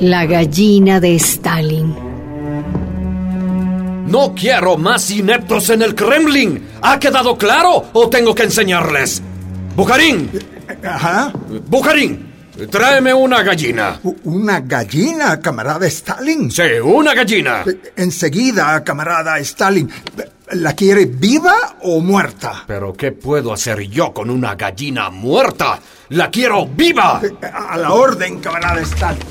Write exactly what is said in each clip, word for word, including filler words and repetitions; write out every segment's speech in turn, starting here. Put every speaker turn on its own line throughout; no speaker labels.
La gallina de Stalin.
No quiero más ineptos en el Kremlin. ¿Ha quedado claro o tengo que enseñarles? Bukharin.
Ajá.
Bukharin, tráeme una gallina.
¿Una gallina, camarada Stalin?
Sí, una gallina.
Enseguida, camarada Stalin. ¿La quiere viva o muerta?
¿Pero qué puedo hacer yo con una gallina muerta? ¡La quiero viva!
A la orden, camarada Stalin.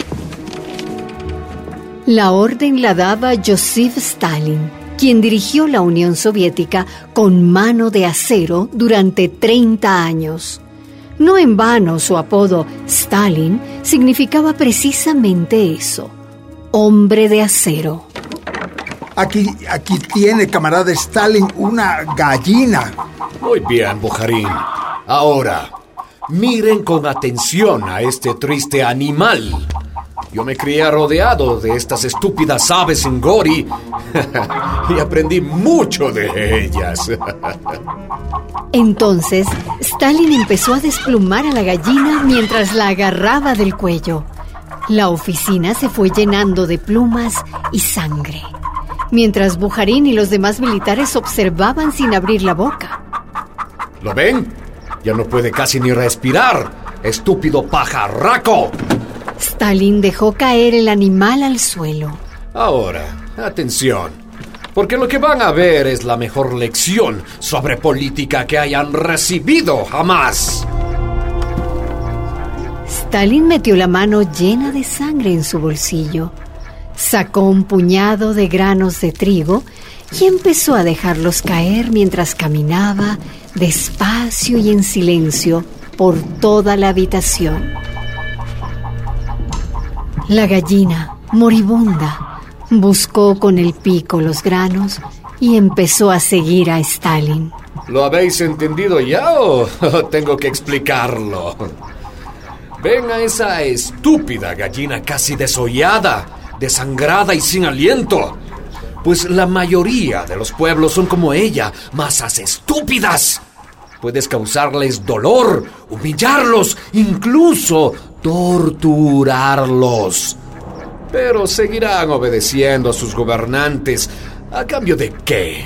La orden la daba Joseph Stalin, quien dirigió la Unión Soviética con mano de acero durante treinta años. No en vano su apodo Stalin significaba precisamente eso, hombre de acero.
Aquí, aquí tiene, camarada Stalin, una gallina.
Muy bien, Bukharin. Ahora, miren con atención a este triste animal. Yo me crié rodeado de estas estúpidas aves en Gori y aprendí mucho de ellas.
Entonces, Stalin empezó a desplumar a la gallina mientras la agarraba del cuello. La oficina se fue llenando de plumas y sangre, mientras Bukharin y los demás militares observaban sin abrir la boca.
¿Lo ven? Ya no puede casi ni respirar, estúpido pajarraco.
Stalin dejó caer el animal al suelo.
Ahora, atención, porque lo que van a ver es la mejor lección sobre política que hayan recibido jamás.
Stalin metió la mano llena de sangre en su bolsillo, sacó un puñado de granos de trigo y empezó a dejarlos caer mientras caminaba despacio y en silencio por toda la habitación. La gallina, moribunda, buscó con el pico los granos y empezó a seguir a Stalin.
¿Lo habéis entendido ya o tengo que explicarlo? Ven a esa estúpida gallina casi desollada, desangrada y sin aliento. Pues la mayoría de los pueblos son como ella, masas estúpidas. Puedes causarles dolor, humillarlos, incluso torturarlos. Pero seguirán obedeciendo a sus gobernantes. ¿A cambio de qué?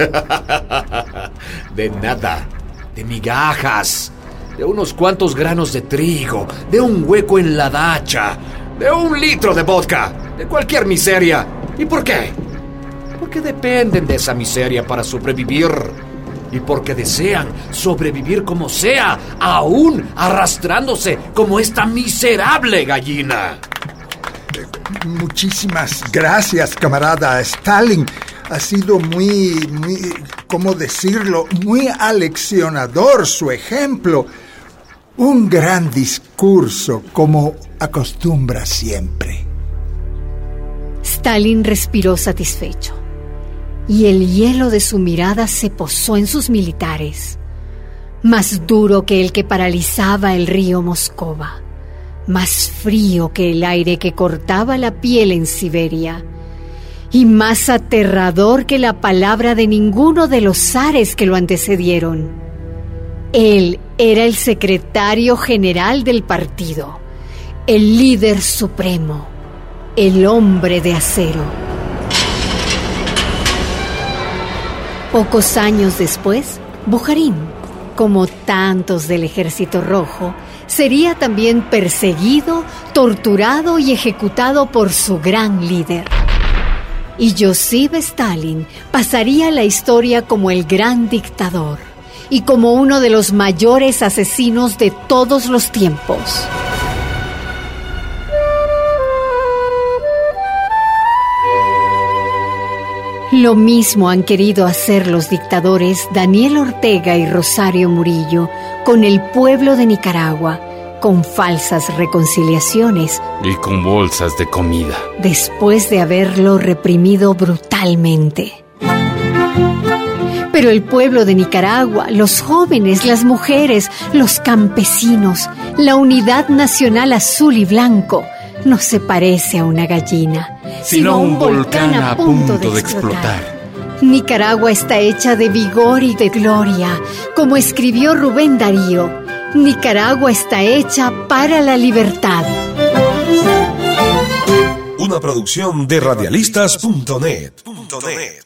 De nada, de migajas, de unos cuantos granos de trigo, de un hueco en la dacha, de un litro de vodka, de cualquier miseria. ¿Y por qué? Porque dependen de esa miseria para sobrevivir. Y porque desean sobrevivir como sea, aún arrastrándose como esta miserable gallina.
Muchísimas gracias, camarada Stalin. Ha sido muy, muy, ¿cómo decirlo? Muy aleccionador su ejemplo. Un gran discurso, como acostumbra siempre.
Stalin respiró satisfecho, y el hielo de su mirada se posó en sus militares, más duro que el que paralizaba el río Moscova, más frío que el aire que cortaba la piel en Siberia, y más aterrador que la palabra de ninguno de los zares que lo antecedieron. Él era el secretario general del partido, el líder supremo, el hombre de acero. Pocos años después, Bukharin, como tantos del Ejército Rojo, sería también perseguido, torturado y ejecutado por su gran líder. Y Joseph Stalin pasaría a la historia como el gran dictador y como uno de los mayores asesinos de todos los tiempos. Lo mismo han querido hacer los dictadores Daniel Ortega y Rosario Murillo con el pueblo de Nicaragua, con falsas reconciliaciones
y con bolsas de comida,
después de haberlo reprimido brutalmente. Pero el pueblo de Nicaragua, los jóvenes, las mujeres, los campesinos, la unidad nacional azul y blanco, no se parece a una gallina,
sino a un volcán a punto de explotar.
Nicaragua está hecha de vigor y de gloria, como escribió Rubén Darío. Nicaragua está hecha para la libertad.
una producción de radialistas punto net.